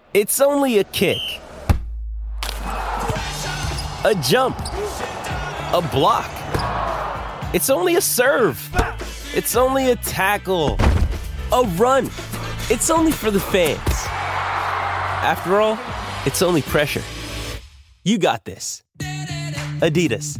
It's only a kick, a jump, a block. It's only a serve. It's only a tackle, a run. It's only for the fans. After all, it's only pressure. You got this. Adidas.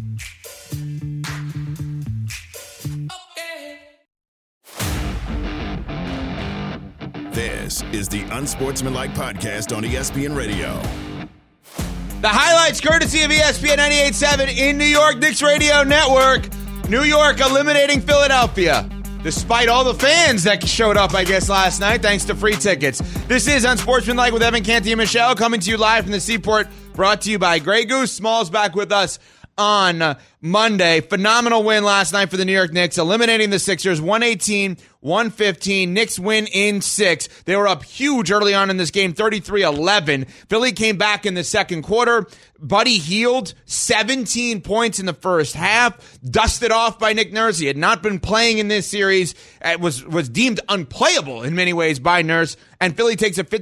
This is the Unsportsmanlike Podcast on ESPN Radio. The highlights courtesy of ESPN 98.7 in New York, Knicks Radio Network. New York eliminating Philadelphia, despite all the fans that showed up, I guess, last night, thanks to free tickets. This is Unsportsmanlike with Evan Canty and Michelle, coming to you live from the Seaport, brought to you by Grey Goose. Smalls back with us on Monday. Phenomenal win last night for the New York Knicks, eliminating the Sixers, 118-115. Knicks win in 6. They were up huge early on in this game, 33-11. Philly came back in the second quarter. Buddy Hield, 17 points in the first half, dusted off by Nick Nurse. He had not been playing in this series. It was deemed unplayable in many ways by Nurse. And Philly takes a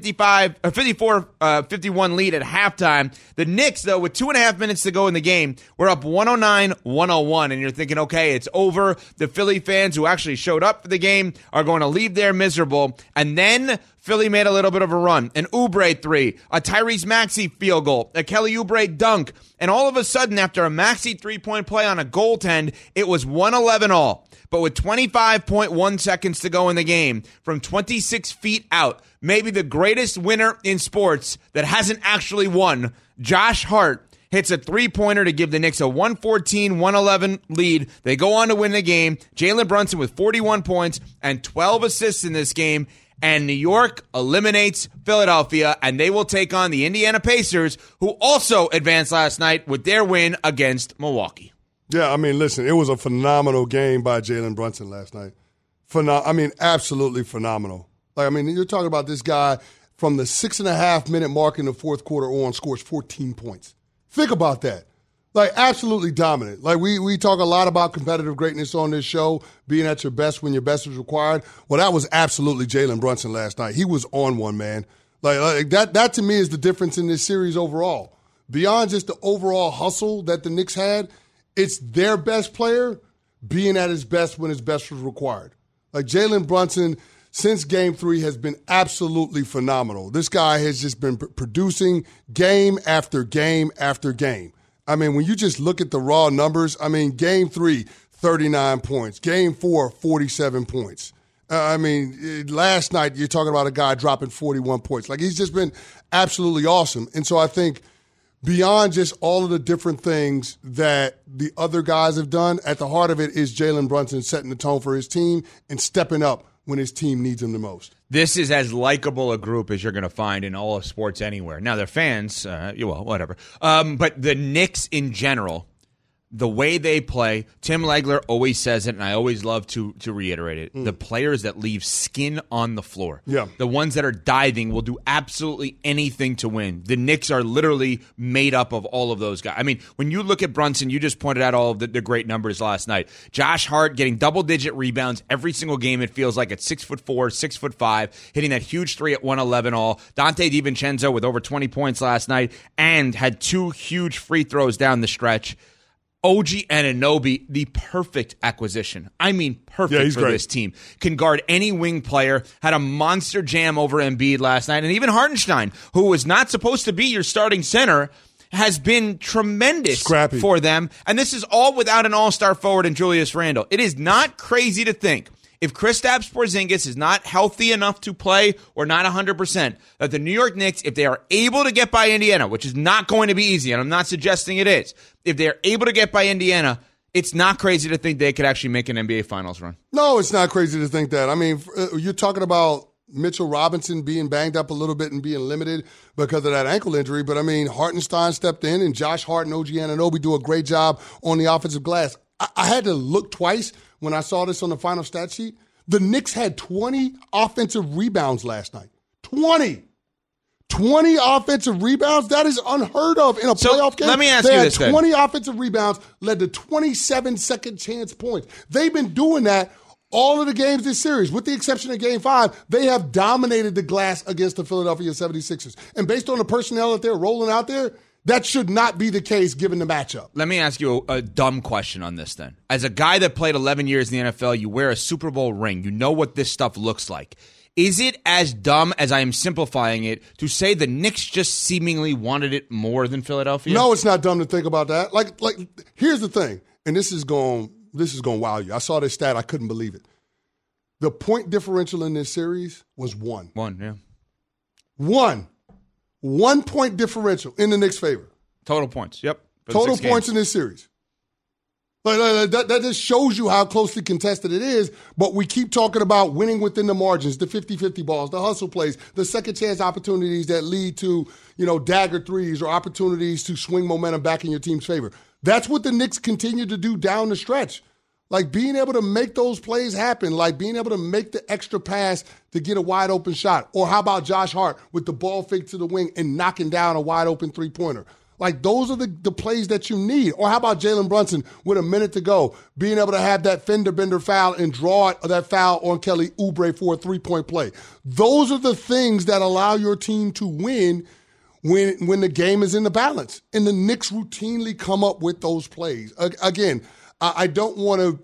54-51 lead at halftime. The Knicks, though, with 2.5 minutes to go in the game, were up 109-101. And you're thinking, okay, it's over. The Philly fans who actually showed up for the game are going to leave there miserable. And then Philly made a little bit of a run. An Oubre 3, a Tyrese Maxey field goal, a Kelly Oubre dunk. And all of a sudden, after a Maxey three-point play on a goaltend, it was 111 all. But with 25.1 seconds to go in the game, from 26 feet out, maybe the greatest winner in sports that hasn't actually won, Josh Hart, hits a three-pointer to give the Knicks a 114-111 lead. They go on to win the game. Jalen Brunson with 41 points and 12 assists in this game. And New York eliminates Philadelphia, and they will take on the Indiana Pacers, who also advanced last night with their win against Milwaukee. Yeah, I mean, listen, it was a phenomenal game by Jalen Brunson last night. Absolutely phenomenal. You're talking about this guy from the 6.5-minute mark in the fourth quarter on scores 14 points. Think about that. Absolutely dominant. We talk a lot about competitive greatness on this show, being at your best when your best is required. Well, that was absolutely Jalen Brunson last night. He was on one, man. That to me is the difference in this series overall. Beyond just the overall hustle that the Knicks had, it's their best player being at his best when his best was required. Jalen Brunson, since Game 3, has been absolutely phenomenal. This guy has just been producing game after game after game. When you just look at the raw numbers, Game 3, 39 points. Game 4, 47 points. Last night, you're talking about a guy dropping 41 points. He's just been absolutely awesome. And so I think beyond just all of the different things that the other guys have done, at the heart of it is Jalen Brunson setting the tone for his team and stepping up when his team needs him the most. This is as likable a group as you're going to find in all of sports anywhere. Now, they're fans, whatever. But the Knicks in general, the way they play, Tim Legler always says it, and I always love to reiterate it. The players that leave skin on the floor, the ones that are diving, will do absolutely anything to win. The Knicks are literally made up of all of those guys. When you look at Brunson, you just pointed out all of the great numbers last night. Josh Hart getting double-digit rebounds every single game, it feels like, at 6'4", 6'5", hitting that huge three at 111 all. Dante DiVincenzo with over 20 points last night and had 2 huge free throws down the stretch. OG Anunoby, the perfect acquisition. Perfect for this team. Can guard any wing player. Had a monster jam over Embiid last night. And even Hartenstein, who was not supposed to be your starting center, has been tremendous for them. And this is all without an all-star forward in Julius Randle. It is not crazy to think, if Kristaps Porzingis is not healthy enough to play or not 100%, that the New York Knicks, if they are able to get by Indiana, which is not going to be easy, and I'm not suggesting it is, if they're able to get by Indiana, it's not crazy to think they could actually make an NBA Finals run. No, it's not crazy to think that. You're talking about Mitchell Robinson being banged up a little bit and being limited because of that ankle injury, but Hartenstein stepped in, and Josh Hart and OG Anunoby do a great job on the offensive glass. I had to look twice when I saw this on the final stat sheet. The Knicks had 20 offensive rebounds last night. 20 offensive rebounds? That is unheard of in a playoff game. Let me ask you this. They had 20 offensive rebounds, led to 27 second chance points. They've been doing that All of the games this series, with the exception of Game 5, they have dominated the glass against the Philadelphia 76ers. And based on the personnel that they're rolling out there, that should not be the case given the matchup. Let me ask you a dumb question on this then. As a guy that played 11 years in the NFL, you wear a Super Bowl ring. You know what this stuff looks like. Is it as dumb as I am simplifying it to say the Knicks just seemingly wanted it more than Philadelphia? No, it's not dumb to think about that. Like here's the thing, and this is going to wow you. I saw this stat. I couldn't believe it. The point differential in this series was 1. 1, yeah. 1 point differential in the Knicks' favor. Total points, yep. Total points in this series. That just shows you how closely contested it is, but we keep talking about winning within the margins, the 50-50 balls, the hustle plays, the second chance opportunities that lead to, dagger threes or opportunities to swing momentum back in your team's favor. That's what the Knicks continue to do down the stretch. Like being able to make those plays happen, like being able to make the extra pass to get a wide open shot. Or how about Josh Hart with the ball fake to the wing and knocking down a wide open three-pointer? Like those are the plays that you need. Or how about Jalen Brunson with a minute to go, being able to have that fender bender foul and draw that foul on Kelly Oubre for a three-point play. Those are the things that allow your team to win when the game is in the balance. And the Knicks routinely come up with those plays. Again, I don't want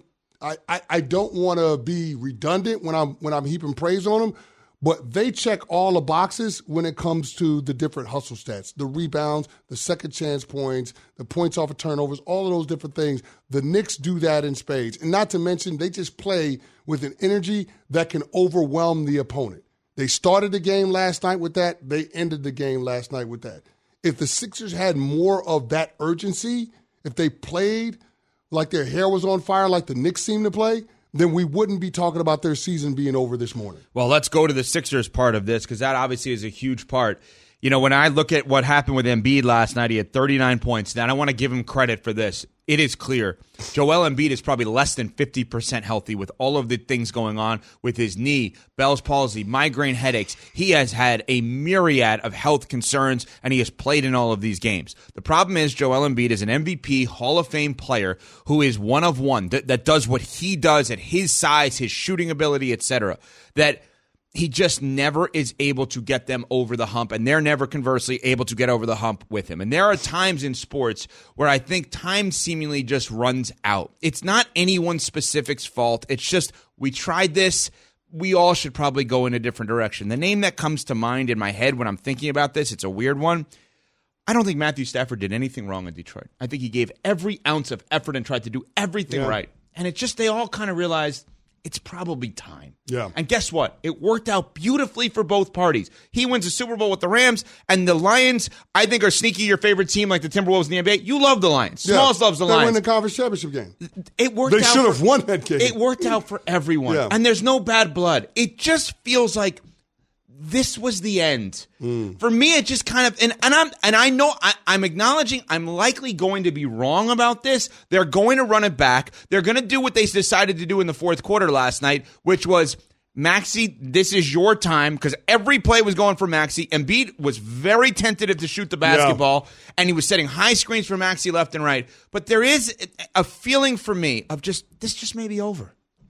to be redundant when I'm heaping praise on them, but they check all the boxes when it comes to the different hustle stats, the rebounds, the second chance points, the points off of turnovers, all of those different things. The Knicks do that in spades. And not to mention, they just play with an energy that can overwhelm the opponent. They started the game last night with that. They ended the game last night with that. If the Sixers had more of that urgency, if they played like their hair was on fire like the Knicks seem to play, then we wouldn't be talking about their season being over this morning. Well, let's go to the Sixers part of this because that obviously is a huge part. When I look at what happened with Embiid last night, he had 39 points. Now, I want to give him credit for this. It is clear. Joel Embiid is probably less than 50% healthy with all of the things going on with his knee, Bell's palsy, migraine headaches. He has had a myriad of health concerns, and he has played in all of these games. The problem is Joel Embiid is an MVP Hall of Fame player who is one of one, that does what he does at his size, his shooting ability, etc., that he just never is able to get them over the hump, and they're never conversely able to get over the hump with him. And there are times in sports where I think time seemingly just runs out. It's not anyone specific's fault. It's just we tried this. We all should probably go in a different direction. The name that comes to mind in my head when I'm thinking about this, it's a weird one. I don't think Matthew Stafford did anything wrong in Detroit. I think he gave every ounce of effort and tried to do everything right. And it just, they all kind of realized it's probably time. Yeah. And guess what? It worked out beautifully for both parties. He wins the Super Bowl with the Rams, and the Lions, I think, are sneaky your favorite team like the Timberwolves in the NBA. You love the Lions. Smalls loves the Lions. They win the conference championship game. It worked out. They should have won that game. It worked out for everyone. Yeah. And there's no bad blood. It just feels like this was the end. For me, it just kind of, and I know I'm acknowledging I'm likely going to be wrong about this. They're going to run it back. They're going to do what they decided to do in the fourth quarter last night, which was, Maxey, this is your time, because every play was going for Maxey. Embiid was very tentative to shoot the basketball, and he was setting high screens for Maxey left and right. But there is a feeling for me of just, this just may be over.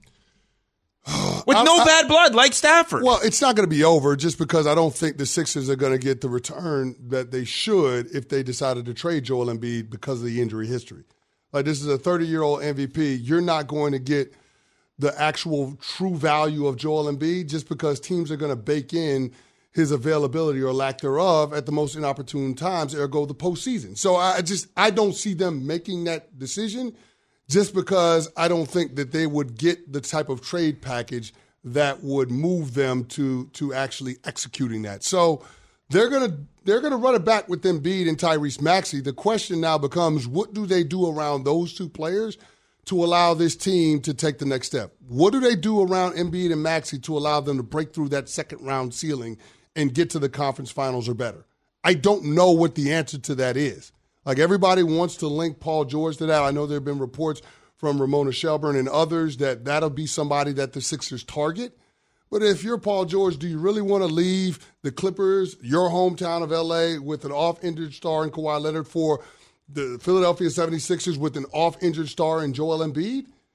With no bad blood, like Stafford. Well, it's not going to be over just because I don't think the Sixers are going to get the return that they should if they decided to trade Joel Embiid because of the injury history. Like, this is a 30-year-old MVP. You're not going to get the actual true value of Joel Embiid just because teams are going to bake in his availability or lack thereof at the most inopportune times, ergo the postseason. So I don't see them making that decision just because I don't think that they would get the type of trade package that would move them to actually executing that. So they're gonna run it back with Embiid and Tyrese Maxey. The question now becomes, what do they do around those two players to allow this team to take the next step? What do they do around Embiid and Maxey to allow them to break through that second round ceiling and get to the conference finals or better? I don't know what the answer to that is. Like, everybody wants to link Paul George to that. I know there have been reports from Ramona Shelburne and others that that'll be somebody that the Sixers target. But if you're Paul George, do you really want to leave the Clippers, your hometown of L.A., with an off-injured star in Kawhi Leonard for the Philadelphia 76ers with an off-injured star in Joel Embiid?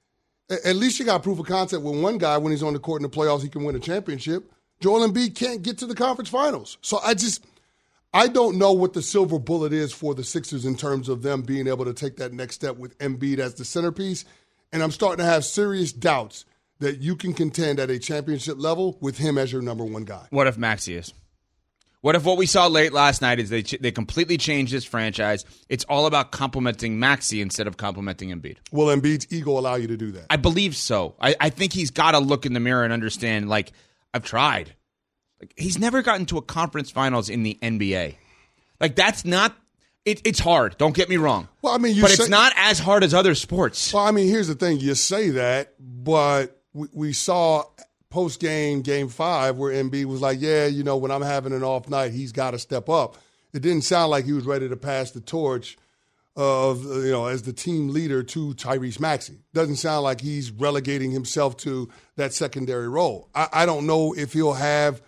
At least you got proof of concept with one guy when he's on the court in the playoffs, he can win a championship. Joel Embiid can't get to the conference finals. So I don't know what the silver bullet is for the Sixers in terms of them being able to take that next step with Embiid as the centerpiece. And I'm starting to have serious doubts that you can contend at a championship level with him as your number one guy. What if Maxey is? What if what we saw late last night is they completely changed this franchise? It's all about complimenting Maxey instead of complimenting Embiid. Will Embiid's ego allow you to do that? I believe so. I think he's got to look in the mirror and understand, like, I've tried. Like, he's never gotten to a conference finals in the NBA. Like, that's not – it's hard. Don't get me wrong. Well, I mean, it's not as hard as other sports. Well, I mean, here's the thing. You say that, but we saw – post-game, Game 5, where Embiid was like, yeah, when I'm having an off night, he's got to step up. It didn't sound like he was ready to pass the torch of, as the team leader to Tyrese Maxey. Doesn't sound like he's relegating himself to that secondary role. I don't know if he'll have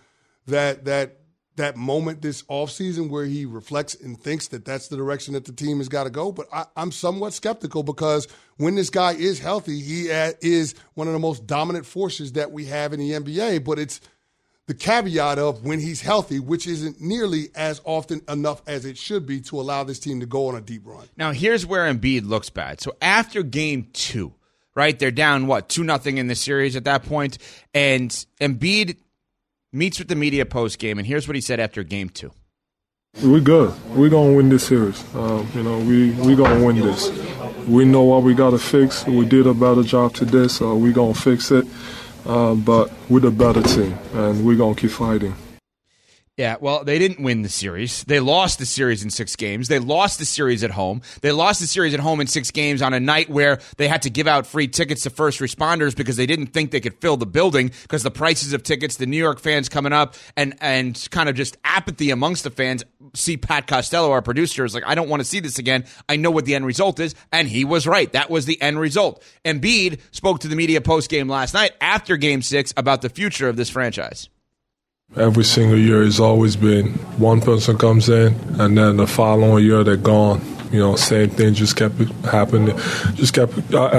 that moment this offseason where he reflects and thinks that that's the direction that the team has got to go. But I'm somewhat skeptical because when this guy is healthy, he is one of the most dominant forces that we have in the NBA. But it's the caveat of when he's healthy, which isn't nearly as often enough as it should be to allow this team to go on a deep run. Now, here's where Embiid looks bad. So after Game 2, right, they're down, 2-0 in the series at that point, and Embiid meets with the media post-game, and here's what he said after Game 2. We're good. We're going to win this series. We're going to win this. We know what we got to fix. We did a better job today, so we're going to fix it. But we're the better team, and we're going to keep fighting. Yeah, well, they didn't win the series. They lost the series in 6 games. They lost the series at home. They lost the series at home in 6 games on a night where they had to give out free tickets to first responders because they didn't think they could fill the building because the prices of tickets, the New York fans coming up, and kind of just apathy amongst the fans. See Pat Costello, our producer, is like, I don't want to see this again. I know what the end result is, and he was right. That was the end result. Embiid spoke to the media post-game last night after Game 6 about the future of this franchise. Every single year it's always been one person comes in and then the following year they're gone. Same thing just kept happening. Kept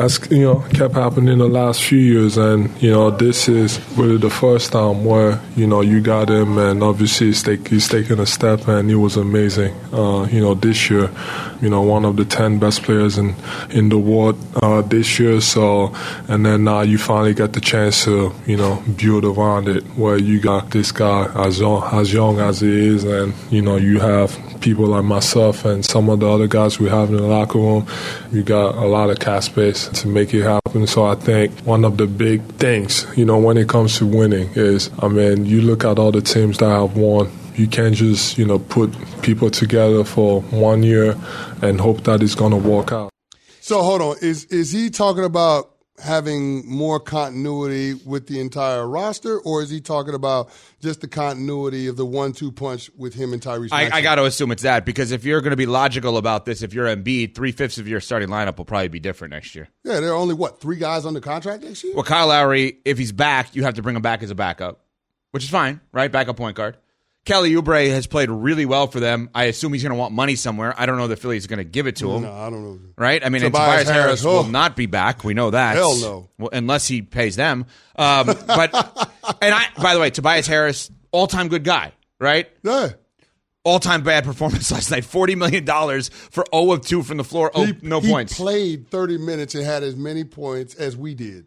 happening the last few years. And, this is really the first time where, you got him and obviously he's taking a step and he was amazing. This year, one of the 10 best players in the world this year. So, and then now you finally get the chance to, build around it where you got this guy as young as he is and, you have people like myself and some of the other guys we have in the locker room. You got a lot of cap space to make it happen. So I think one of the big things, when it comes to winning is, you look at all the teams that have won. You can't just, put people together for 1 year and hope that it's going to work out. So hold on. Is he talking about having more continuity with the entire roster, or is he talking about just the continuity of the 1-2 punch with him and Tyrese Maxey? I got to assume it's that, because if you're going to be logical about this, if you're Embiid, 3/5 of your starting lineup will probably be different next year. Yeah, there are only, 3 guys under contract next year? Well, Kyle Lowry, if he's back, you have to bring him back as a backup, which is fine, right? Backup point guard. Kelly Oubre has played really well for them. I assume he's going to want money somewhere. I don't know the Phillies are going to give it to him. No, I don't know. Right? I mean, Tobias Harris will not be back. We know that. Hell no. Well, unless he pays them. By the way, Tobias Harris, all-time good guy, right? Yeah. All-time bad performance last night. $40 million for 0 of 2 from the floor. No points. He played 30 minutes and had as many points as we did.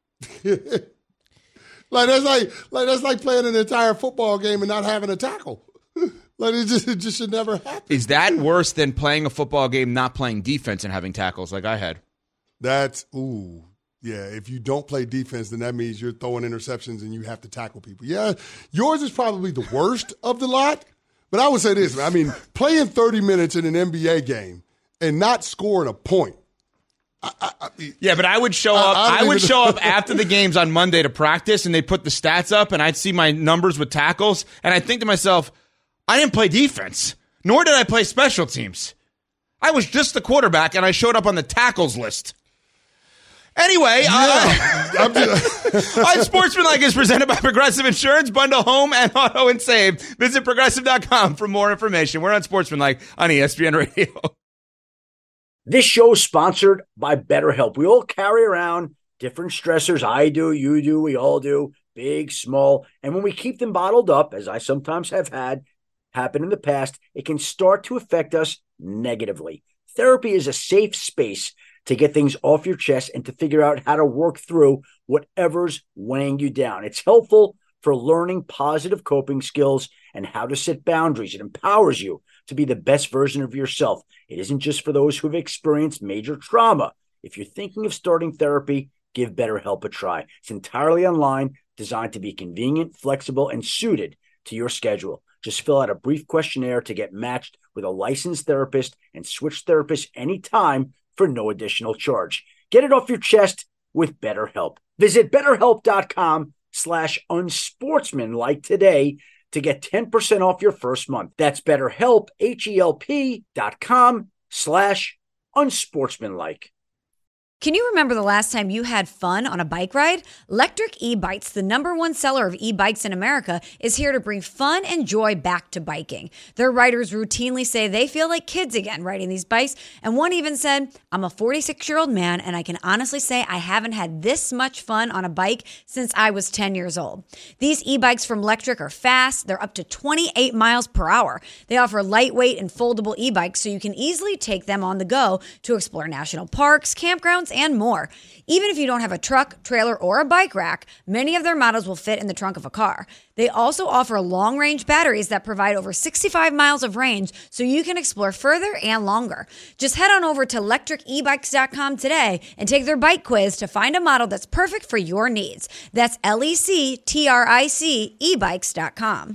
That's like playing an entire football game and not having a tackle. It just should never happen. Is that worse than playing a football game, not playing defense and having tackles like I had? Yeah. If you don't play defense, then that means you're throwing interceptions and you have to tackle people. Yeah, yours is probably the worst of the lot. But I would say this, playing 30 minutes in an NBA game and not scoring a point. But I would show up. I would show up after the games on Monday to practice, and they put the stats up, and I'd see my numbers with tackles, and I'd think to myself, I didn't play defense, nor did I play special teams. I was just the quarterback, and I showed up on the tackles list. Anyway, Unsportsmanlike is presented by Progressive Insurance. Bundle home and auto and save. Visit Progressive.com for more information. We're Unsportsmanlike on ESPN Radio. This show is sponsored by BetterHelp. We all carry around different stressors. I do, you do, we all do, big, small. And when we keep them bottled up, as I sometimes have had happen in the past, it can start to affect us negatively. Therapy is a safe space to get things off your chest and to figure out how to work through whatever's weighing you down. It's helpful for learning positive coping skills and how to set boundaries. It empowers you to be the best version of yourself. It isn't just for those who have experienced major trauma. If you're thinking of starting therapy, give BetterHelp a try. It's entirely online, designed to be convenient, flexible, and suited to your schedule. Just fill out a brief questionnaire to get matched with a licensed therapist and switch therapists anytime for no additional charge. Get it off your chest with BetterHelp. Visit BetterHelp.com/unsportsmanlike today to get 10% off your first month. That's BetterHelp, HELP.com/unsportsmanlike. Can you remember the last time you had fun on a bike ride? Lectric E-Bikes, the #1 seller of e-bikes in America, is here to bring fun and joy back to biking. Their riders routinely say they feel like kids again riding these bikes, and one even said, "I'm a 46-year-old man, and I can honestly say I haven't had this much fun on a bike since I was 10 years old." These e-bikes from Lectric are fast. They're up to 28 miles per hour. They offer lightweight and foldable e-bikes so you can easily take them on the go to explore national parks, campgrounds, and more. Even if you don't have a truck, trailer, or a bike rack, many of their models will fit in the trunk of a car. They also offer long-range batteries that provide over 65 miles of range so you can explore further and longer. Just head on over to lectricebikes.com today and take their bike quiz to find a model that's perfect for your needs. That's LECTRIC ebikes.com.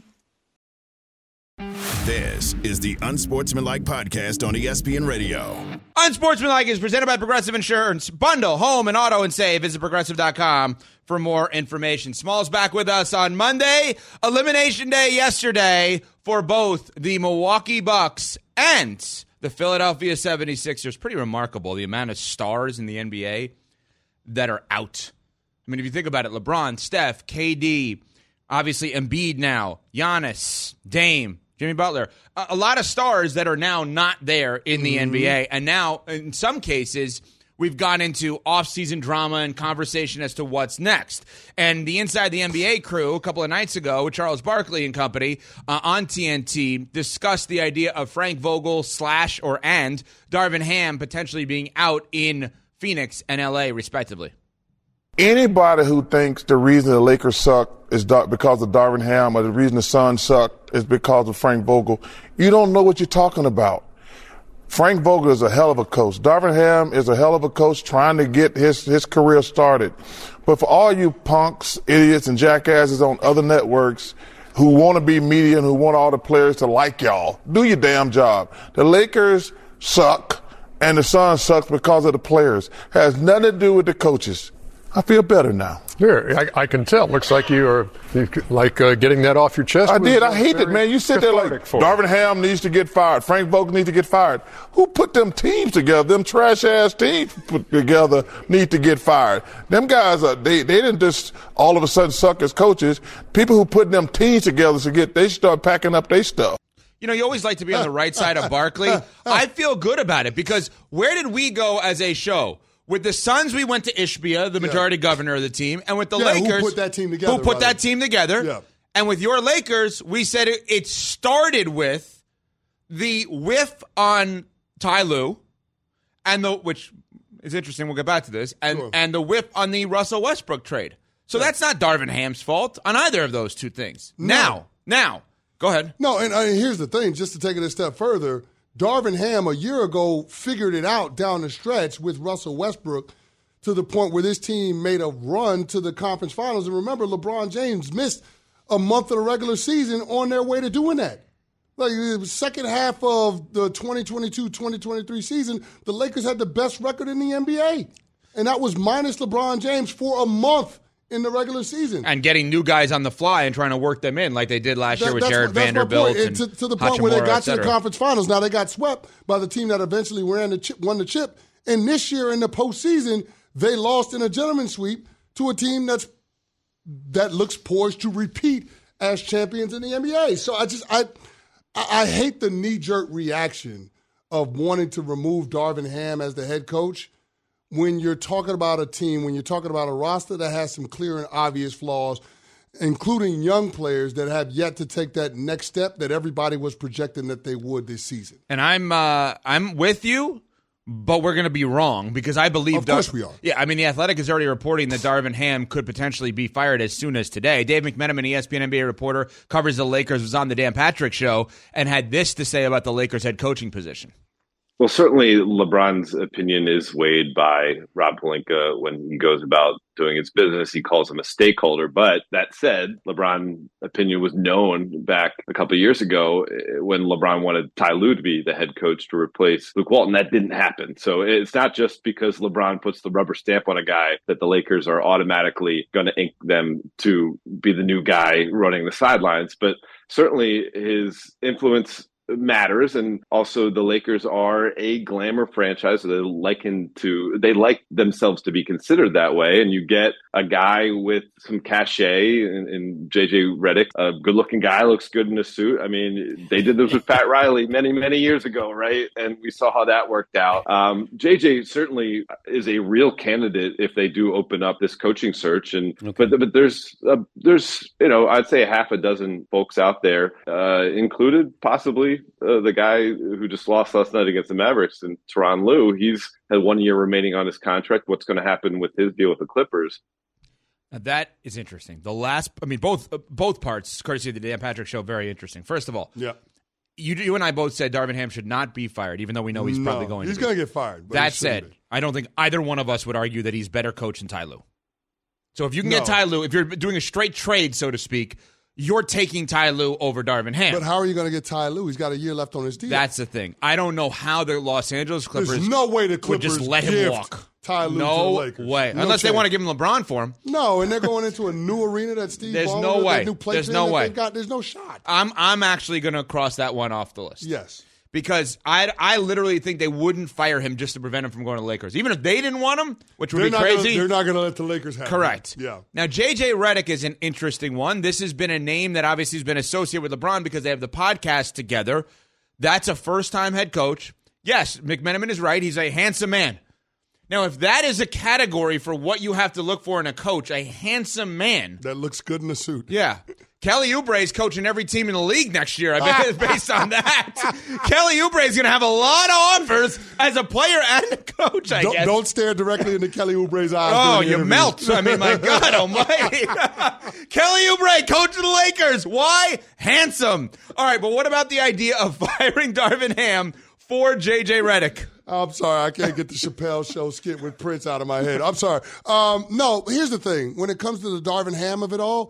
This is the Unsportsmanlike Podcast on ESPN Radio. Unsportsmanlike is presented by Progressive Insurance. Bundle, home, and auto and save. Visit Progressive.com for more information. Small's back with us on Monday. Elimination day yesterday for both the Milwaukee Bucks and the Philadelphia 76ers. Pretty remarkable, the amount of stars in the NBA that are out. I mean, if you think about it, LeBron, Steph, KD, obviously Embiid now, Giannis, Dame, Jimmy Butler, a lot of stars that are now not there in the NBA. And now, in some cases, we've gone into off-season drama and conversation as to what's next. And the Inside the NBA crew, a couple of nights ago, with Charles Barkley and company on TNT, discussed the idea of Frank Vogel and Darvin Ham potentially being out in Phoenix and LA, respectively. Anybody who thinks the reason the Lakers suck is because of Darvin Ham or the reason the Suns suck is because of Frank Vogel, you don't know what you're talking about. Frank Vogel is a hell of a coach. Darvin Ham is a hell of a coach trying to get his career started. But for all you punks, idiots, and jackasses on other networks who want to be media and who want all the players to like y'all, do your damn job. The Lakers suck and the Suns suck because of the players. Has nothing to do with the coaches. I feel better now. Here, I can tell. Looks like you are getting that off your chest. I did. I hate it, man. You sit there like Darvin Ham needs to get fired. Frank Vogel needs to get fired. Who put them teams together? Them trash-ass teams put together need to get fired. Them guys, they didn't just all of a sudden suck as coaches. People who put them teams together, they start packing up their stuff. You know, you always like to be on the right side of Barkley. I feel good about it because where did we go as a show? With the Suns, we went to Ishbia, the majority governor of the team. And with the Lakers, who put that team together? Yeah. And with your Lakers, we said it started with the whiff on Ty Lue, which is interesting. We'll get back to this. And the whiff on the Russell Westbrook trade. So that's not Darvin Ham's fault on either of those two things. No. Now, go ahead. No, and here's the thing, just to take it a step further, Darvin Ham a year ago figured it out down the stretch with Russell Westbrook to the point where this team made a run to the conference finals. And remember, LeBron James missed a month of the regular season on their way to doing that. Like the second half of the 2022-2023 season, the Lakers had the best record in the NBA. And that was minus LeBron James for a month in the regular season. And getting new guys on the fly and trying to work them in like they did last year with Jared Vanderbilt. And to the point where they got to the conference finals. Now they got swept by the team that eventually won the chip. And this year in the postseason, they lost in a gentleman's sweep to a team that looks poised to repeat as champions in the NBA. So I hate the knee-jerk reaction of wanting to remove Darvin Ham as the head coach when you're talking about a team, when you're talking about a roster that has some clear and obvious flaws, including young players that have yet to take that next step that everybody was projecting that they would this season. And I'm with you, but we're going to be wrong because I believe. Of course we are. Yeah, I mean, The Athletic is already reporting that Darvin Ham could potentially be fired as soon as today. Dave McMenamin, ESPN NBA reporter, covers the Lakers, was on the Dan Patrick Show and had this to say about the Lakers head coaching position. Well, certainly LeBron's opinion is weighed by Rob Pelinka when he goes about doing his business. He calls him a stakeholder. But that said, LeBron's opinion was known back a couple of years ago when LeBron wanted Ty Lue to be the head coach to replace Luke Walton. That didn't happen. So it's not just because LeBron puts the rubber stamp on a guy that the Lakers are automatically going to ink them to be the new guy running the sidelines. But certainly his influence matters, and also the Lakers are a glamour franchise. So they like themselves to be considered that way, and you get a guy with some cachet in JJ Redick, a good-looking guy, looks good in a suit. I mean, they did this with Pat Riley many years ago, right? And we saw how that worked out. JJ certainly is a real candidate if they do open up this coaching search, and but there's I'd say a half a dozen folks out there, included possibly the guy who just lost last night against the Mavericks, and Tyronn Lue. He's had 1 year remaining on his contract. What's going to happen with his deal with the Clippers? Now that is interesting. Both parts, courtesy of the Dan Patrick Show, very interesting. First of all, you and I both said Darvin Ham should not be fired, even though we know he's probably going to be. He's going to get fired. That said, I don't think either one of us would argue that he's better coach than Ty Lue. So if you can get Ty Lue, if you're doing a straight trade, so to speak, you're taking Ty Lue over Darvin Ham. But how are you going to get Ty Lue? He's got a year left on his deal. That's the thing. I don't know how the Los Angeles Clippers There's no way the Clippers would just let him walk. Ty Lue to the Lakers. No way. No Unless chance. they want to give him LeBron for him. No, and they're going into a new arena that Steve There's Ballmer, no way. that new play There's field no that way. they've got. There's no shot. I'm actually going to cross that one off the list. Yes. Because I literally think they wouldn't fire him just to prevent him from going to the Lakers. Even if they didn't want him, which would be crazy. They're not going to let the Lakers have him. Correct. Yeah. Now, J.J. Redick is an interesting one. This has been a name that obviously has been associated with LeBron because they have the podcast together. That's a first-time head coach. Yes, McMenamin is right. He's a handsome man. Now, if that is a category for what you have to look for in a coach, a handsome man. That looks good in a suit. Yeah. Kelly Oubre is coaching every team in the league next year. I bet based on that. Kelly Oubre is going to have a lot of offers as a player and a coach, I guess. Don't stare directly into Kelly Oubre's eyes. Oh, you melt. I mean, my God almighty. Kelly Oubre, coach of the Lakers. Why? Handsome. All right, but what about the idea of firing Darvin Ham for J.J. Redick? I'm sorry, I can't get the Chappelle Show skit with Prince out of my head. I'm sorry. No, here's the thing. When it comes to the Darvin Ham of it all,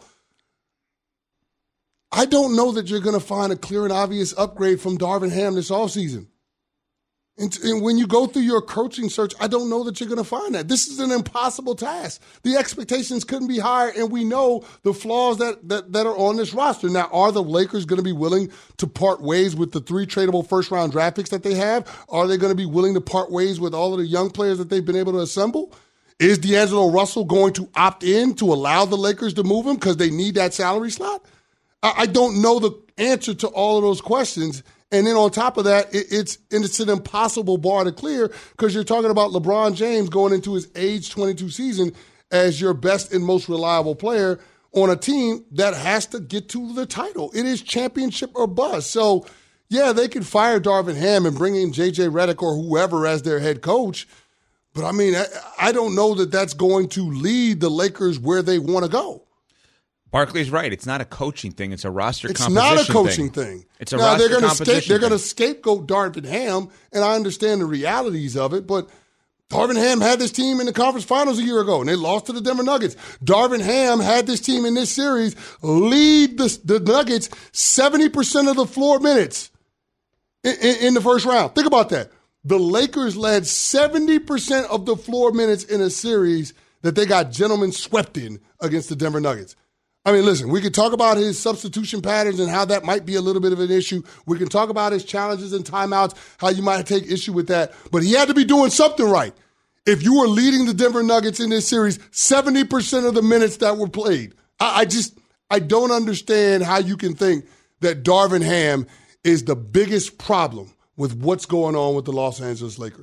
I don't know that you're going to find a clear and obvious upgrade from Darvin Ham this offseason. And when you go through your coaching search, I don't know that you're going to find that. This is an impossible task. The expectations couldn't be higher, and we know the flaws that are on this roster. Now, are the Lakers going to be willing to part ways with the 3 tradable first-round draft picks that they have? Are they going to be willing to part ways with all of the young players that they've been able to assemble? Is D'Angelo Russell going to opt in to allow the Lakers to move him because they need that salary slot? I don't know the answer to all of those questions. And then on top of that, it's an impossible bar to clear because you're talking about LeBron James going into his age 22 season as your best and most reliable player on a team that has to get to the title. It is championship or bust. So, yeah, they could fire Darvin Ham and bring in J.J. Redick or whoever as their head coach. But, I mean, I don't know that that's going to lead the Lakers where they want to go. Barkley's right. It's not a coaching thing. It's a roster composition thing. It's not a coaching thing. It's a roster composition They're going to scapegoat Darvin Ham, and I understand the realities of it, but Darvin Ham had this team in the conference finals a year ago, and they lost to the Denver Nuggets. Darvin Ham had this team in this series lead the Nuggets 70% of the floor minutes in the first round. Think about that. The Lakers led 70% of the floor minutes in a series that they got gentlemen swept in against the Denver Nuggets. I mean, listen, we could talk about his substitution patterns and how that might be a little bit of an issue. We can talk about his challenges and timeouts, how you might take issue with that. But he had to be doing something right. If you were leading the Denver Nuggets in this series, 70% of the minutes that were played. I don't understand how you can think that Darvin Ham is the biggest problem with what's going on with the Los Angeles Lakers.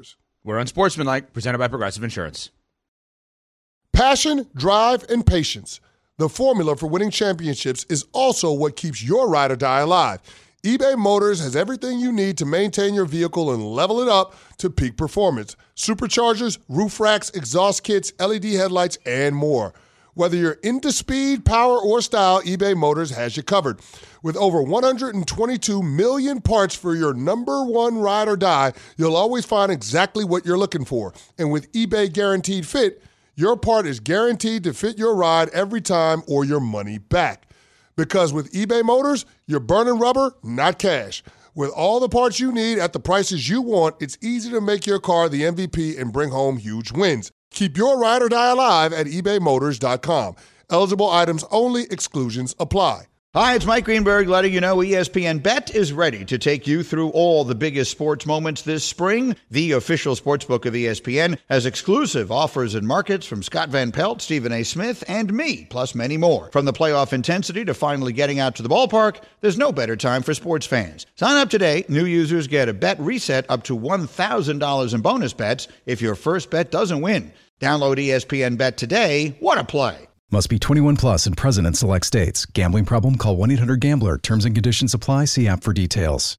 We're Unsportsmanlike, presented by Progressive Insurance. Passion, drive, and patience. The formula for winning championships is also what keeps your ride or die alive. eBay Motors has everything you need to maintain your vehicle and level it up to peak performance. Superchargers, roof racks, exhaust kits, LED headlights, and more. Whether you're into speed, power, or style, eBay Motors has you covered. With over 122 million parts for your number one ride or die, you'll always find exactly what you're looking for. And with eBay Guaranteed Fit, your part is guaranteed to fit your ride every time or your money back. Because with eBay Motors, you're burning rubber, not cash. With all the parts you need at the prices you want, it's easy to make your car the MVP and bring home huge wins. Keep your ride or die alive at ebaymotors.com. Eligible items only. Exclusions apply. Hi, it's Mike Greenberg letting you know ESPN Bet is ready to take you through all the biggest sports moments this spring. The official sportsbook of ESPN has exclusive offers and markets from Scott Van Pelt, Stephen A. Smith, and me, plus many more. From the playoff intensity to finally getting out to the ballpark, there's no better time for sports fans. Sign up today. New users get a bet reset up to $1,000 in bonus bets if your first bet doesn't win. Download ESPN Bet today. What a play. Must be 21 plus and present in select states. Gambling problem? Call 1-800-GAMBLER. Terms and conditions apply. See app for details.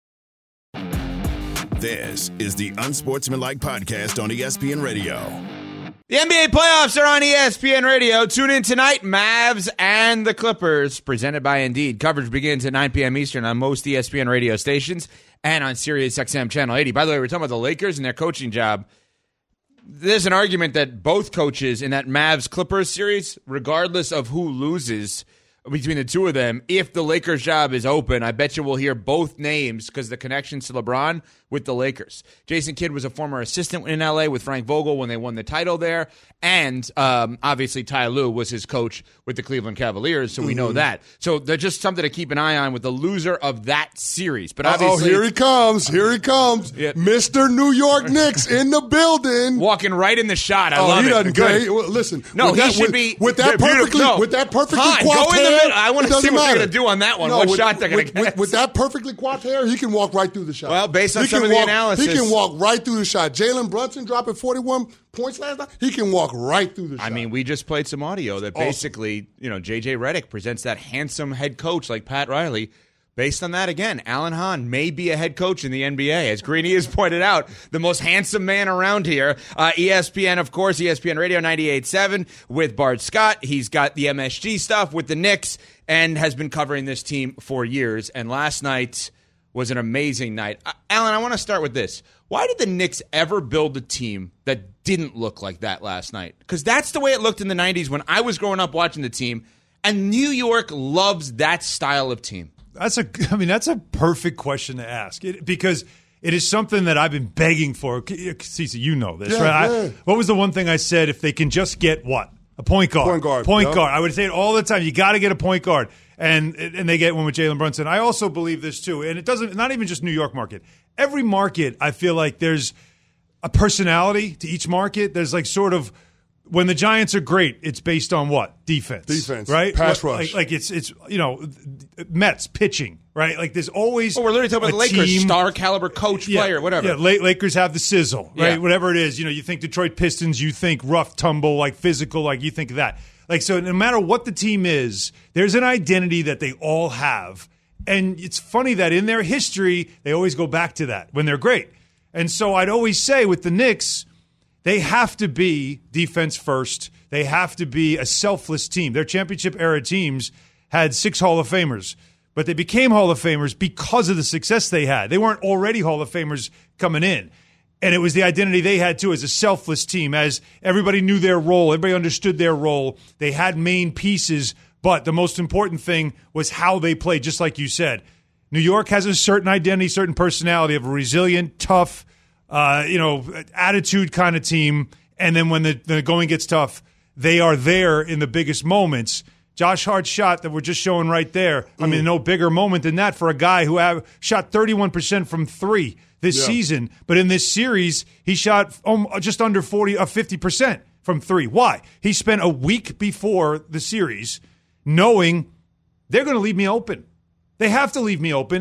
This is the Unsportsmanlike Podcast on ESPN Radio. The NBA playoffs are on ESPN Radio. Tune in tonight, Mavs and the Clippers, presented by Indeed. Coverage begins at 9 p.m. Eastern on most ESPN radio stations and on SiriusXM Channel 80. By the way, we're talking about the Lakers and their coaching job. There's an argument that both coaches in that Mavs-Clippers series, regardless of who loses between the two of them, if the Lakers job is open, I bet you we'll hear both names because the connections to LeBron with the Lakers. Jason Kidd was a former assistant in L.A. with Frank Vogel when they won the title there, and obviously Ty Lue was his coach with the Cleveland Cavaliers, so we know that. So they're just something to keep an eye on with the loser of that series. But obviously, here he comes. Here he comes. Yeah. Mr. New York Knicks in the building. Walking right in the shot. I love he it. Doesn't Good. Well, listen. No, with he that, should be with that perfectly Fine, coiffed go in the hair. middle. I want to see what matter. they're going to do on that one. No, what shot they're going to get. With that perfectly coiffed hair, he can walk right through the shot. Well, based on some of the analysis. He can walk right through the shot. Jalen Brunson dropping 41 points last night. He can walk right through the shot. I mean, we just played some audio that basically, J.J. Redick presents that handsome head coach like Pat Riley. Based on that, again, Alan Hahn may be a head coach in the NBA. As Greeny has pointed out, the most handsome man around here. ESPN, of course, ESPN Radio 98.7 with Bart Scott. He's got the MSG stuff with the Knicks and has been covering this team for years. And last night was an amazing night. Alan, I want to start with this. Why did the Knicks ever build a team that didn't look like that last night? Because that's the way it looked in the 90s when I was growing up watching the team. And New York loves that style of team. That's a perfect question to ask because it is something that I've been begging for. Cece, you know this, right? Yeah. What was the one thing I said? If they can just get what? A point guard. Point guard. I would say it all the time. You got to get a point guard. And they get one with Jalen Brunson. I also believe this too. And it doesn't, not even just New York market. Every market, I feel like there's a personality to each market. There's like sort of, when the Giants are great, it's based on what? Defense, right? Pass rush. Like it's Mets pitching, right? Like there's always. We're literally talking about the Lakers, star caliber coach, player, whatever. Yeah, Lakers have the sizzle, right? Yeah. Whatever it is, you think Detroit Pistons, you think rough tumble, like physical, like you think of that. Like so, no matter what the team is, there's an identity that they all have, and it's funny that in their history they always go back to that when they're great. And so I'd always say with the Knicks, they have to be defense first. They have to be a selfless team. Their championship-era teams had 6 Hall of Famers, but they became Hall of Famers because of the success they had. They weren't already Hall of Famers coming in. And it was the identity they had, too, as a selfless team, as everybody knew their role, everybody understood their role. They had main pieces, but the most important thing was how they played, just like you said. New York has a certain identity, certain personality of a resilient, tough, attitude kind of team. And then when the going gets tough, they are there in the biggest moments. Josh Hart's shot that we're just showing right there. I mean, no bigger moment than that for a guy who shot 31% from 3 this season. But in this series, he shot just under 50% from 3. Why? He spent a week before the series knowing they're going to leave me open. They have to leave me open.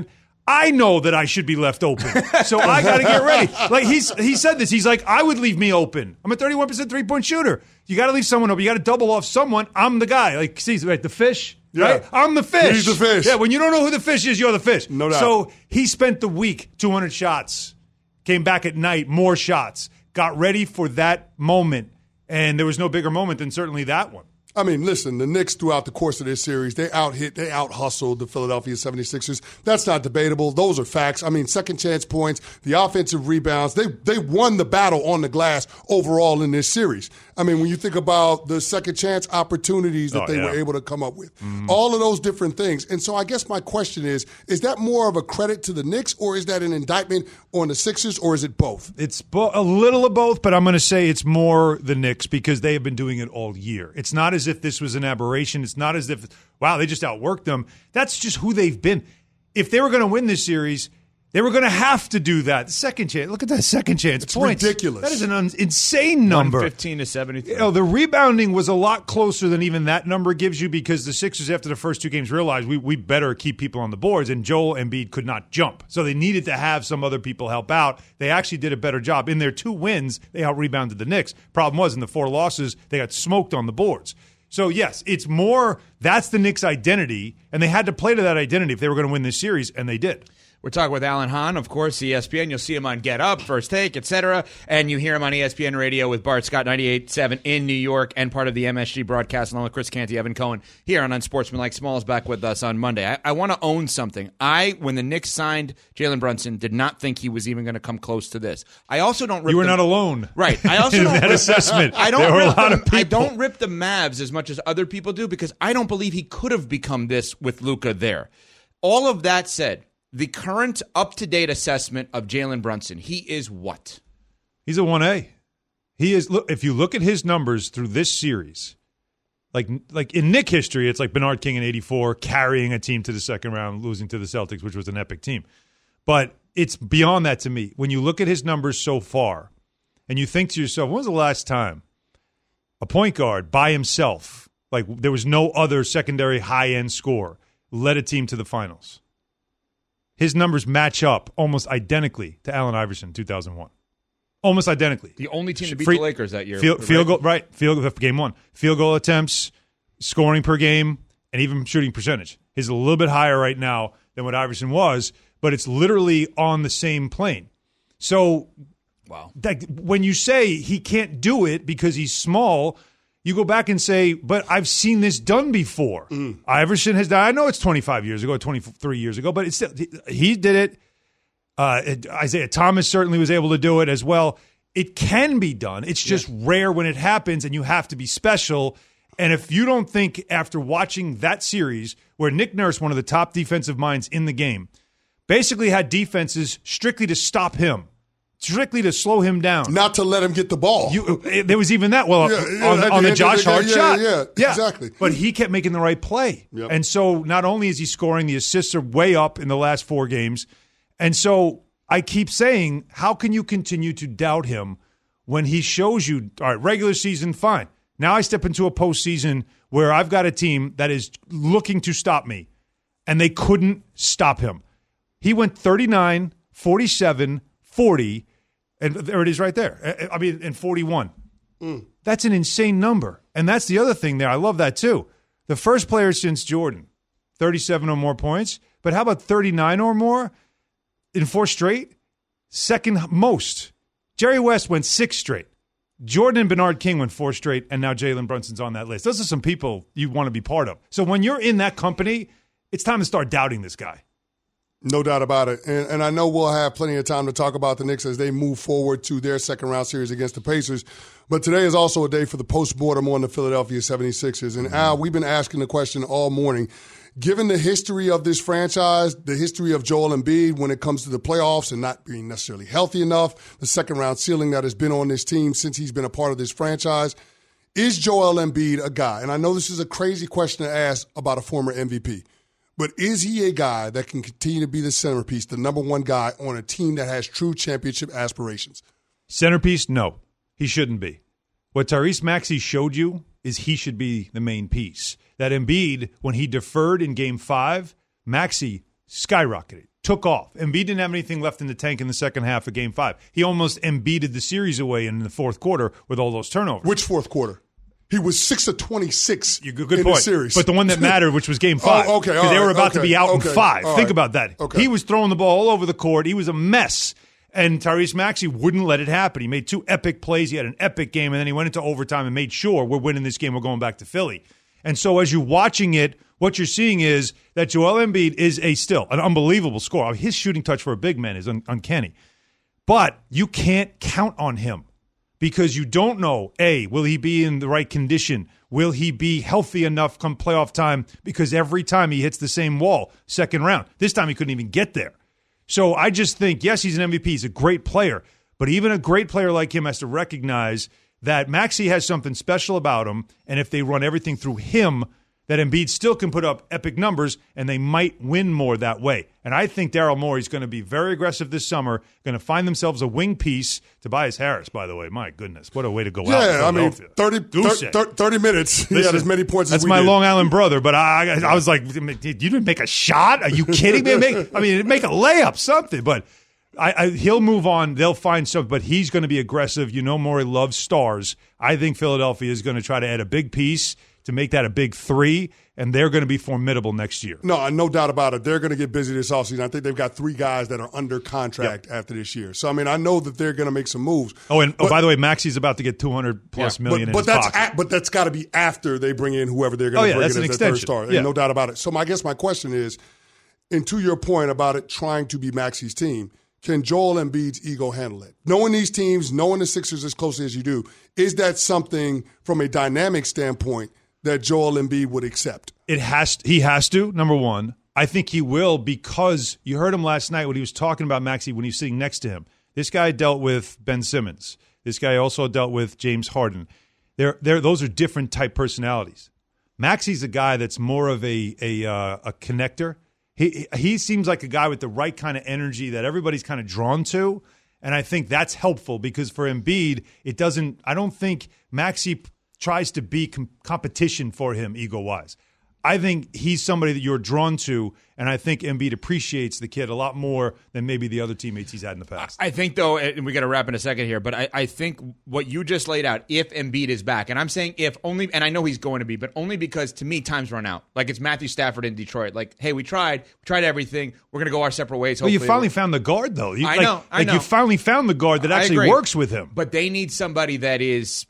I know that I should be left open, so I got to get ready. Like he said this. He's like, I would leave me open. I'm a 31% 3-point shooter. You got to leave someone open. You got to double off someone. I'm the guy. Like, see, right, the fish. Yeah. Right? I'm the fish. He's the fish. Yeah, when you don't know who the fish is, you're the fish. No doubt. So he spent the week 200 shots, came back at night, more shots, got ready for that moment, and there was no bigger moment than certainly that one. I mean, listen, the Knicks throughout the course of this series, they out-hustled the Philadelphia 76ers. That's not debatable. Those are facts. I mean, second chance points, the offensive rebounds, they won the battle on the glass overall in this series. I mean, when you think about the second chance opportunities that they were able to come up with, all of those different things. And so I guess my question is that more of a credit to the Knicks, or is that an indictment on the Sixers, or is it both? It's a little of both, but I'm going to say it's more the Knicks because they have been doing it all year. It's not as if this was an aberration. It's not as if, wow, they just outworked them. That's just who they've been. If they were going to win this series, they were going to have to do that. Second chance. Look at that second chance points. Ridiculous. That is an insane number. 115 to 73. The rebounding was a lot closer than even that number gives you because the Sixers, after the first two games, realized we better keep people on the boards, and Joel Embiid could not jump. So they needed to have some other people help out. They actually did a better job. In their 2 wins, they out-rebounded the Knicks. Problem was, in the 4 losses, they got smoked on the boards. So, yes, it's more that's the Knicks' identity, and they had to play to that identity if they were going to win this series, and they did. We're talking with Alan Hahn, of course, ESPN. You'll see him on Get Up, First Take, etc. And you hear him on ESPN Radio with Bart Scott, 98.7 in New York, and part of the MSG broadcast, along with Chris Canty, Evan Cohen, here on Unsportsmanlike. Small is back with us on Monday. I want to own something. When the Knicks signed Jalen Brunson, did not think he was even going to come close to this. I also don't rip You were not alone. Right. I also in don't that rip, assessment. I There were a lot of people. I don't rip the Mavs as much as other people do because I don't believe he could have become this with Luka there. All of that said, the current up-to-date assessment of Jalen Brunson, he is what? He's a 1A. He is. Look, if you look at his numbers through this series, like in Knick history, it's like Bernard King in '84 carrying a team to the second round, losing to the Celtics, which was an epic team. But it's beyond that to me. When you look at his numbers so far, and you think to yourself, when was the last time a point guard by himself, like there was no other secondary high-end scorer, led a team to the finals? His numbers match up almost identically to Allen Iverson 2001. Almost identically. The only team to beat the Lakers that year. Field goal, right. Field goal, game 1. Field goal attempts, scoring per game, and even shooting percentage. He's a little bit higher right now than what Iverson was, but it's literally on the same plane. So wow. When you say he can't do it because he's small, you go back and say, but I've seen this done before. Iverson has done. I know it's 25 years ago, 23 years ago, but he did it. Isaiah Thomas certainly was able to do it as well. It can be done. It's just rare when it happens, and you have to be special. And if you don't think after watching that series where Nick Nurse, one of the top defensive minds in the game, basically had defenses strictly to stop him, strictly to slow him down. Not to let him get the ball. There was even that. Well, on the Josh Hart shot. Yeah, exactly. But he kept making the right play. Yep. And so not only is he scoring, the assists are way up in the last 4 games. And so I keep saying, how can you continue to doubt him when he shows you, all right, regular season, fine. Now I step into a postseason where I've got a team that is looking to stop me, and they couldn't stop him. He went 39, 47, 40, and there it is right there. I mean, and 41. That's an insane number. And that's the other thing there. I love that too. The first player since Jordan, 37 or more points. But how about 39 or more in 4 straight? Second most. Jerry West went 6 straight. Jordan and Bernard King went 4 straight, and now Jalen Brunson's on that list. Those are some people you want to be part of. So when you're in that company, it's time to start doubting this guy. No doubt about it. And I know we'll have plenty of time to talk about the Knicks as they move forward to their second-round series against the Pacers. But today is also a day for the postmortem on the Philadelphia 76ers. And, Al, we've been asking the question all morning. Given the history of this franchise, the history of Joel Embiid when it comes to the playoffs and not being necessarily healthy enough, the second-round ceiling that has been on this team since he's been a part of this franchise, is Joel Embiid a guy? And I know this is a crazy question to ask about a former MVP. But is he a guy that can continue to be the centerpiece, the number one guy on a team that has true championship aspirations? Centerpiece? No, he shouldn't be. What Tyrese Maxey showed you is he should be the main piece. That Embiid, when he deferred in Game 5, Maxey skyrocketed. took off. Embiid didn't have anything left in the tank in the second half of Game 5. He almost Embiided the series away in the fourth quarter with all those turnovers. Which fourth quarter? He was 6 of 26 good in point. the series. But the one that mattered, which was Game 5. Oh, okay. Because they were about to be out in 5. All Think right. about that. Okay. He was throwing the ball all over the court. He was a mess. And Tyrese Maxey wouldn't let it happen. He made 2 epic plays. He had an epic game, and then he went into overtime and made sure we're winning this game. We're going back to Philly. And so as you're watching it, what you're seeing is that Joel Embiid is still an unbelievable scorer. His shooting touch for a big man is uncanny. But you can't count on him because you don't know, A, will he be in the right condition? Will he be healthy enough come playoff time? Because every time he hits the same wall, second round. This time he couldn't even get there. So I just think, yes, he's an MVP. He's a great player. But even a great player like him has to recognize that Maxey has something special about him, and if they run everything through him, that Embiid still can put up epic numbers, and they might win more that way. And I think Daryl Morey's going to be very aggressive this summer, going to find themselves a wing piece. Tobias Harris, by the way, my goodness, what a way to go out. Yeah, I mean, 30 minutes, he had as many points as we did. That's my Long Island brother, but I was like, you didn't make a shot? Are you kidding me? Make a layup, something, but he'll move on. They'll find something, but he's going to be aggressive. You know, Morey loves stars. I think Philadelphia is going to try to add a big piece to make that a big 3, and they're going to be formidable next year. No doubt about it. They're going to get busy this offseason. I think they've got 3 guys that are under contract after this year. So, I mean, I know that they're going to make some moves. By the way, Maxey's about to get $200+ million in his pocket. But that's got to be after they bring in whoever they're going to bring in as their third star. Yeah. No doubt about it. So, I guess my question is, and to your point about it trying to be Maxey's team, can Joel Embiid's ego handle it? Knowing these teams, knowing the Sixers as closely as you do, is that something from a dynamic standpoint that Joel Embiid would accept? He has to, number one. I think he will because you heard him last night when he was talking about Maxey when he was sitting next to him. This guy dealt with Ben Simmons. This guy also dealt with James Harden. Those are different type personalities. Maxey's a guy that's more of a connector. He seems like a guy with the right kind of energy that everybody's kind of drawn to, and I think that's helpful because for Embiid, I don't think Maxey tries to be competition for him ego-wise. I think he's somebody that you're drawn to, and I think Embiid appreciates the kid a lot more than maybe the other teammates he's had in the past. I think, though, and we got to wrap in a second here, but I think what you just laid out, if Embiid is back, and I'm saying if only, and I know he's going to be, but only because, to me, time's run out. Like it's Matthew Stafford in Detroit. Like, hey, we tried everything. We're going to go our separate ways. Well, you finally found the guard, though. I know. You finally found the guard that actually works with him. But they need somebody that is...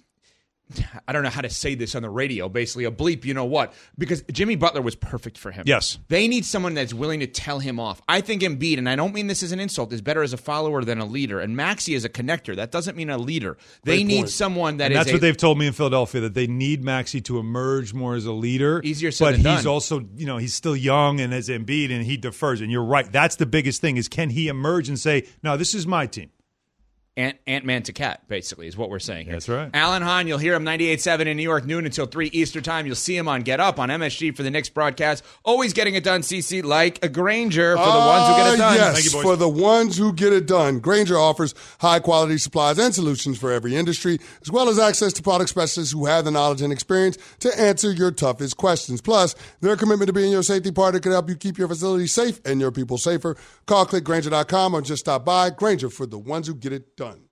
I don't know how to say this on the radio, basically a bleep, you know what, because Jimmy Butler was perfect for him. Yes. They need someone that's willing to tell him off. I think Embiid, and I don't mean this as an insult, is better as a follower than a leader, and Maxey is a connector. That doesn't mean a leader. They need someone that that's what they've told me in Philadelphia, that they need Maxey to emerge more as a leader. Easier said than done. But he's also, he's still young and as Embiid, and he defers, and you're right. That's the biggest thing is can he emerge and say, no, this is my team. Ant-Man to cat, basically, is what we're saying here. That's right. Alan Hahn, you'll hear him 98.7 in New York, noon until 3 Eastern time. You'll see him on Get Up on MSG for the Knicks broadcast. Always getting it done, CC, like a Grainger for the ones who get it done. Yes, Thank you, boys. for the ones who get it done. Grainger offers high-quality supplies and solutions for every industry, as well as access to product specialists who have the knowledge and experience to answer your toughest questions. Plus, their commitment to being your safety partner can help you keep your facility safe and your people safer. Call clickgrainger.com or just stop by. Grainger, for the ones who get it done.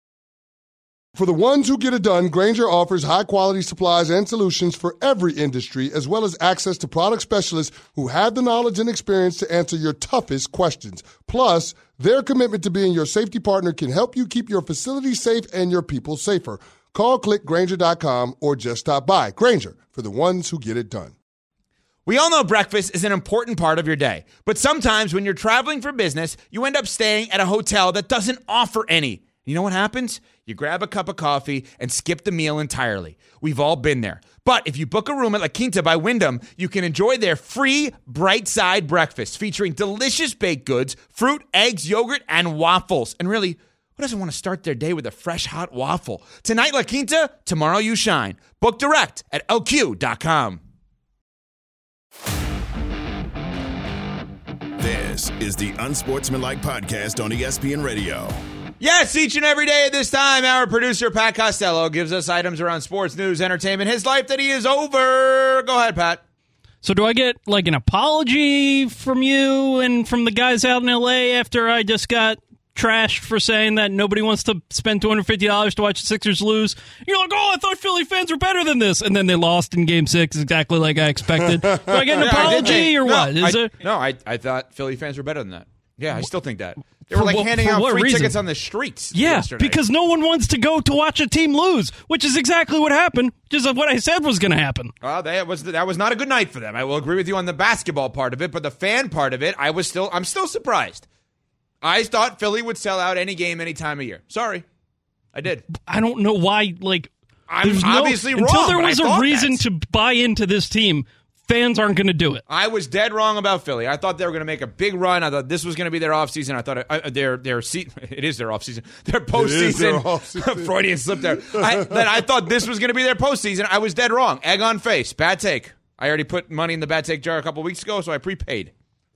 For the ones who get it done, Grainger offers high-quality supplies and solutions for every industry, as well as access to product specialists who have the knowledge and experience to answer your toughest questions. Plus, their commitment to being your safety partner can help you keep your facility safe and your people safer. Call clickgrainger.com or just stop by. Grainger, for the ones who get it done. We all know breakfast is an important part of your day, but sometimes when you're traveling for business, you end up staying at a hotel that doesn't offer any. You know what happens? You grab a cup of coffee and skip the meal entirely. We've all been there. But if you book a room at La Quinta by Wyndham, you can enjoy their free Bright Side breakfast featuring delicious baked goods, fruit, eggs, yogurt, and waffles. And really, who doesn't want to start their day with a fresh, hot waffle? Tonight, La Quinta, tomorrow you shine. Book direct at lq.com. This is the Unsportsmanlike Podcast on ESPN Radio. Yes, each and every day at this time, our producer, Pat Costello, gives us items around sports, news, entertainment, his life that he is over. Go ahead, Pat. So do I get like an apology from you and from the guys out in L.A. after I just got trashed for saying that nobody wants to spend $250 to watch the Sixers lose? You're like, I thought Philly fans were better than this. And then they lost in Game 6 exactly like I expected. Do I get an apology or what? I thought Philly fans were better than that. Yeah, I still think that. They were like handing out free tickets on the streets yesterday. Because no one wants to go to watch a team lose, which is exactly what happened, just what I said was going to happen. Well, that was not a good night for them. I will agree with you on the basketball part of it, but the fan part of it, I'm still surprised. I thought Philly would sell out any game, any time of year. Sorry, I did. I don't know why. I'm obviously wrong. Until there was a reason to buy into this team, fans aren't going to do it. I was dead wrong about Philly. I thought they were going to make a big run. I thought this was going to be their offseason. I thought it is their offseason. Their postseason. Freudian slip there. I thought this was going to be their postseason. I was dead wrong. Egg on face. Bad take. I already put money in the bad take jar a couple weeks ago, so I prepaid.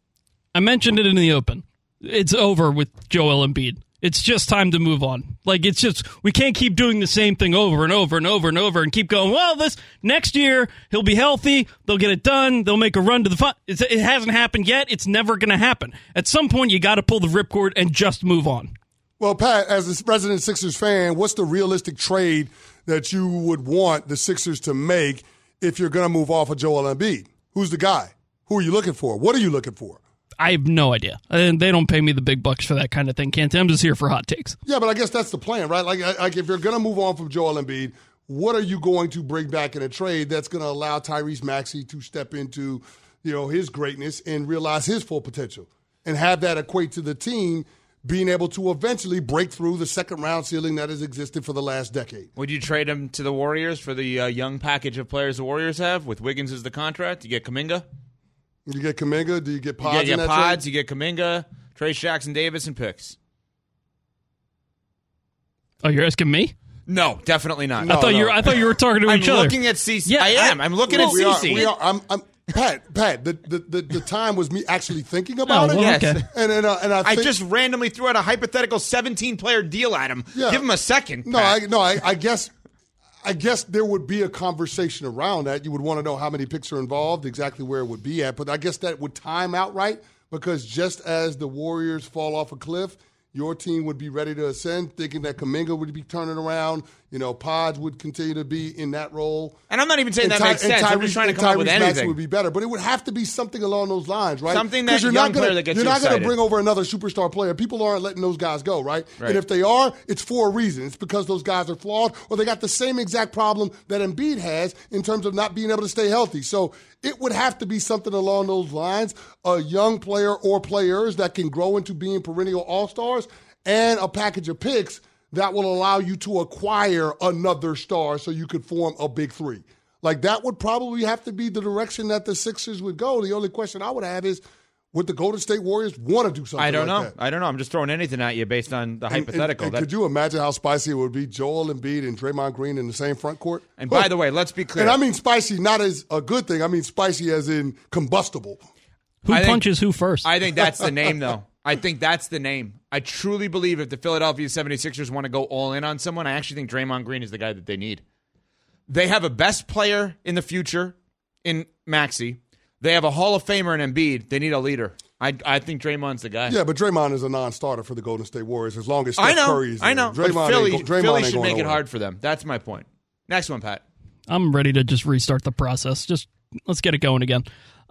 I mentioned it in the open. It's over with Joel Embiid. It's just time to move on. We can't keep doing the same thing over and over and over and over and keep going, well, this next year he'll be healthy, they'll get it done, they'll make a run to the front. It hasn't happened yet. It's never going to happen. At some point, you got to pull the ripcord and just move on. Well, Pat, as a resident Sixers fan, what's the realistic trade that you would want the Sixers to make if you're going to move off of Joel Embiid? Who's the guy? Who are you looking for? What are you looking for? I have no idea. And they don't pay me the big bucks for that kind of thing. I'm just here for hot takes. Yeah, but I guess that's the plan, right? Like if you're going to move on from Joel Embiid, what are you going to bring back in a trade that's going to allow Tyrese Maxey to step into, his greatness and realize his full potential and have that equate to the team being able to eventually break through the second-round ceiling that has existed for the last decade? Would you trade him to the Warriors for the young package of players the Warriors have with Wiggins as the contract? You get Kuminga? You get Kuminga? Do you get Pods? You get Pods, you get Kuminga, Trey Jackson Davis, and picks. Oh, you're asking me? No, definitely not. No, I thought you were talking to each other. I'm looking at CC. Yeah, I am. I'm looking at CC. I'm Pat. The time was me actually thinking about it. Yes. Okay. And I just randomly threw out a hypothetical 17-player deal at him. Yeah. Give him a second. I guess there would be a conversation around that. You would want to know how many picks are involved, exactly where it would be at. But I guess that would time out right, because just as the Warriors fall off a cliff, your team would be ready to ascend, thinking that Kuminga would be turning around. Pods would continue to be in that role. And I'm not even saying that makes sense. I'm just trying to come up with anything. Would be better, but it would have to be something along those lines, right? Something that young player that gets you excited. You're not going to bring over another superstar player. People aren't letting those guys go, right? And if they are, it's for a reason. It's because those guys are flawed, or they got the same exact problem that Embiid has in terms of not being able to stay healthy. So it would have to be something along those lines, a young player or players that can grow into being perennial all-stars, and a package of picks that will allow you to acquire another star so you could form a big three. Like, that would probably have to be the direction that the Sixers would go. The only question I would have is, would the Golden State Warriors want to do something I don't know. that? I don't know. I'm just throwing anything at you based on the hypothetical. And could you imagine how spicy it would be, Joel Embiid and Draymond Green in the same front court? And by the way, let's be clear. And I mean spicy not as a good thing. I mean spicy as in combustible. Who punches who first? I think that's the name, though. I think that's the name. I truly believe if the Philadelphia 76ers want to go all in on someone, I actually think Draymond Green is the guy that they need. They have a best player in the future in Maxey. They have a Hall of Famer in Embiid. They need a leader. I think Draymond's the guy. Yeah, but Draymond is a non-starter for the Golden State Warriors as long as Steph Curry is there. I know. Draymond but Philly should make it nowhere. hard for them. That's my point. Next one, Pat. I'm ready to just restart the process. Just let's get it going again.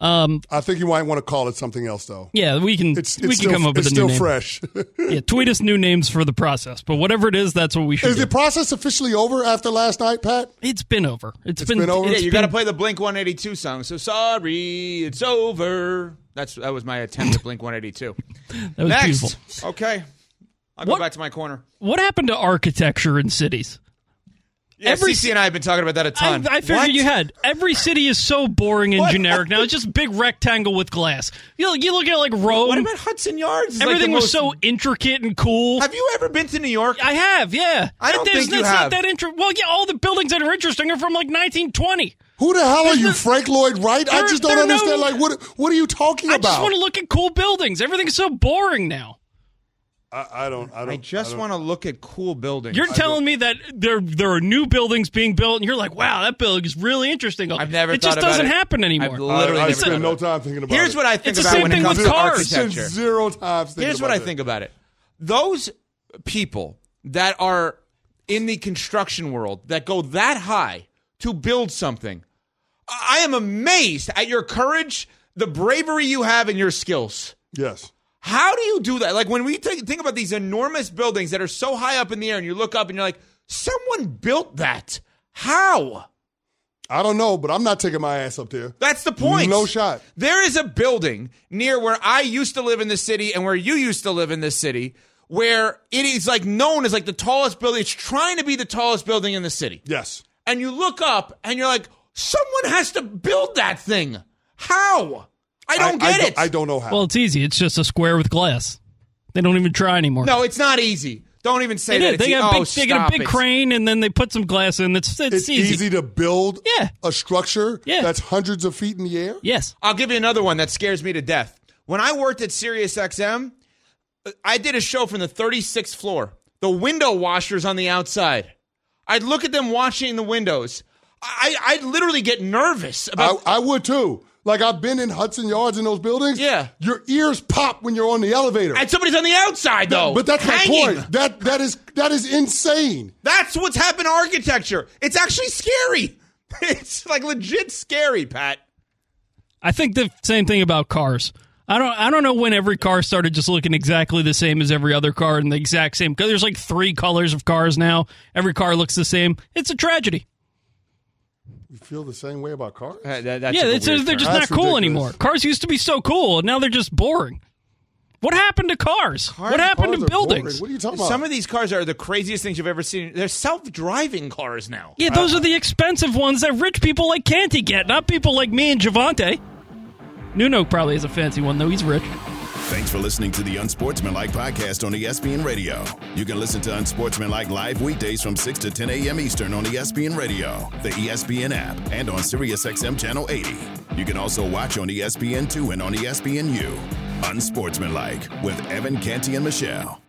I think you might want to call it something else, though. Yeah, we can come up with a new name. It's still fresh. Yeah, tweet us new names for the process. But whatever it is, that's what we should do. Is the process officially over after last night, Pat? It's been over. It's been over? Yeah, you got to play the Blink-182 song. So sorry, it's over. That was my attempt at Blink-182. That was Next. beautiful. Okay. I'll go back to my corner. What happened to architecture in cities? Yeah, CC and I have been talking about that a ton. I figured you had. Every city is so boring and generic now. It's just a big rectangle with glass. You look at like Rome. What about Hudson Yards? It's everything was so intricate and cool. Have you ever been to New York? I have, yeah. I don't think you have. Not that well, yeah, all the buildings that are interesting are from like 1920. Who the hell are you, Frank Lloyd Wright? I just don't understand. What are you talking about? I just want to look at cool buildings. Everything's so boring now. I don't. I just want to look at cool buildings. You're telling me that there are new buildings being built, and you're like, wow, that building is really interesting. I've never It thought just about doesn't it. happen anymore. I've literally I never spend thought no about it. time thinking about Here's it. what I think It's the about same when it thing comes with to cars. architecture. Zero times thinking Here's about what I that. think about it. Those people that are in the construction world that go that high to build something, I am amazed at your courage, the bravery you have, and your skills. Yes. How do you do that? Like when we think about these enormous buildings that are so high up in the air and you look up and you're like, someone built that. How? I don't know, but I'm not taking my ass up there. That's the point. No shot. There is a building near where I used to live in the city and where you used to live in this city where it is like known as like the tallest building. It's trying to be the tallest building in the city. Yes. And you look up and you're like, someone has to build that thing. How? I don't get it. I don't know how. Well, it's easy. It's just a square with glass. They don't even try anymore. No, it's not easy. Don't even say that. They get a big crane and then they put some glass in. It's easy to build a structure that's hundreds of feet in the air. Yes. I'll give you another one that scares me to death. When I worked at SiriusXM, I did a show from the 36th floor. The window washers on the outside. I'd look at them washing the windows. I'd literally get nervous about. I would too. Like I've been in Hudson Yards in those buildings. Yeah. Your ears pop when you're on the elevator. And somebody's on the outside though. But that's hanging. my point. That is insane. That's what's happened to architecture. It's actually scary. It's like legit scary, Pat. I think the same thing about cars. I don't know when every car started just looking exactly the same as every other car in the exact same. Because there's like 3 colors of cars now. Every car looks the same. It's a tragedy. You feel the same way about cars? They're just not cool anymore. Cars used to be so cool, and now they're just boring. What happened to cars? What happened to buildings? What are you talking about? Some of these cars are the craziest things you've ever seen. They're self-driving cars now. Yeah, those are the expensive ones that rich people like Canty get, not people like me and Javante. Nuno probably has a fancy one, though. He's rich. Thanks for listening to the Unsportsmanlike podcast on ESPN Radio. You can listen to Unsportsmanlike live weekdays from 6 to 10 a.m. Eastern on ESPN Radio, the ESPN app, and on SiriusXM Channel 80. You can also watch on ESPN2 and on ESPNU. Unsportsmanlike with Evan, Canty, and Michelle.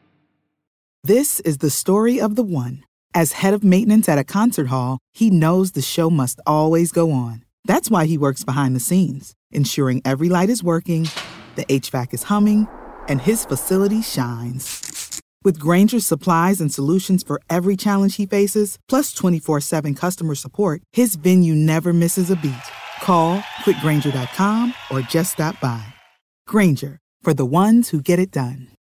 This is the story of the one. As head of maintenance at a concert hall, he knows the show must always go on. That's why he works behind the scenes, ensuring every light is working, the HVAC is humming, and his facility shines. With Grainger's supplies and solutions for every challenge he faces, plus 24/7 customer support, his venue never misses a beat. Call quickgrainger.com or just stop by. Grainger, for the ones who get it done.